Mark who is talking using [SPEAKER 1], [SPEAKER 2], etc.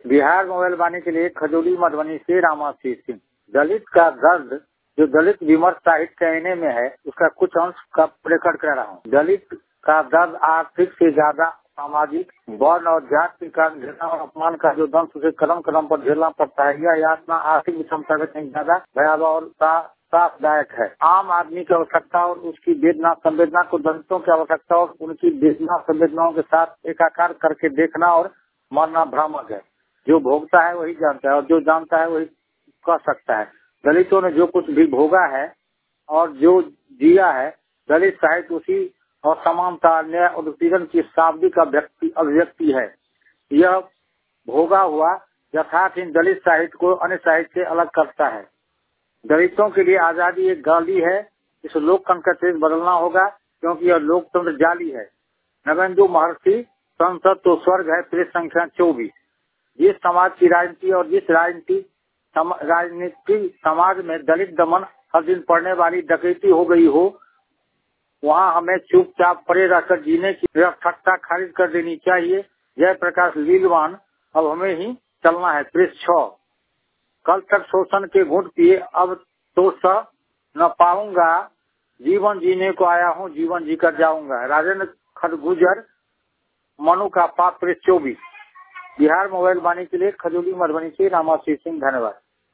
[SPEAKER 1] Bihar mobile वाणी के लिए खजूली मधुबनी से रामाशीष सिंह। दलित का दर्द जो दलित विमर्श साहित्य कहने में है, उसका कुछ अंश का प्रकट कर रहा हूँ। दलित का दर्द आर्थिक से ज्यादा सामाजिक, वर्ण और जाति के कारण घृणा और अपमान का जो दंश उसे कदम कदम पर झेलना पड़ता है। यह यातना आर्थिक विषमता से कहीं ज्यादा भयावह और त्रासदायक है। आम आदमी की आवश्यकता और उसकी वेदना संवेदना को दलितों की आवश्यकता और उनकी वेदना संवेदनाओं के साथ एकाकार करके देखना और मानना भ्रामक है। जो भोगता है वही जानता है और जो जानता है वही कह सकता है। दलितों ने जो कुछ भी भोगा है और जो जिया है, दलित साहित्य उसी और समानता, न्याय और उत्पीड़न की शाब्दिक अभिव्यक्ति है। यह भोगा हुआ यथार्थ इन दलित साहित्य को अन्य साहित्य से अलग करता है। दलितों के लिए आजादी एक गाली है। इस लोकतंत्र का तेज बदलना होगा, क्योंकि यह लोकतंत्र जाली है। नवेंदु महर्षि, संसद तो स्वर्ग है, पृष्ठ संख्या 24। जिस समाज की राजनीति और जिस राजनीति समाज में दलित दमन हर दिन पड़ने वाली डकैती हो गई हो, वहाँ हमें चुपचाप पड़े रहकर जीने की निरर्थकता खारिज कर देनी चाहिए। जयप्रकाश लीलवान, अब हमें ही चलना है, पृष्ठ 6। कल तक शोषण के घूंट पिए, अब तो सह न पाऊंगा। जीवन जीने को आया हूँ, जीवन जीकर जाऊंगा। राजेंद्र खरगुजर, मनु का पाप, पृष्ठ 24। बिहार मोबाइल वाणी के लिए खजूली मधुबनी से रामाशीष सिंह। धन्यवाद।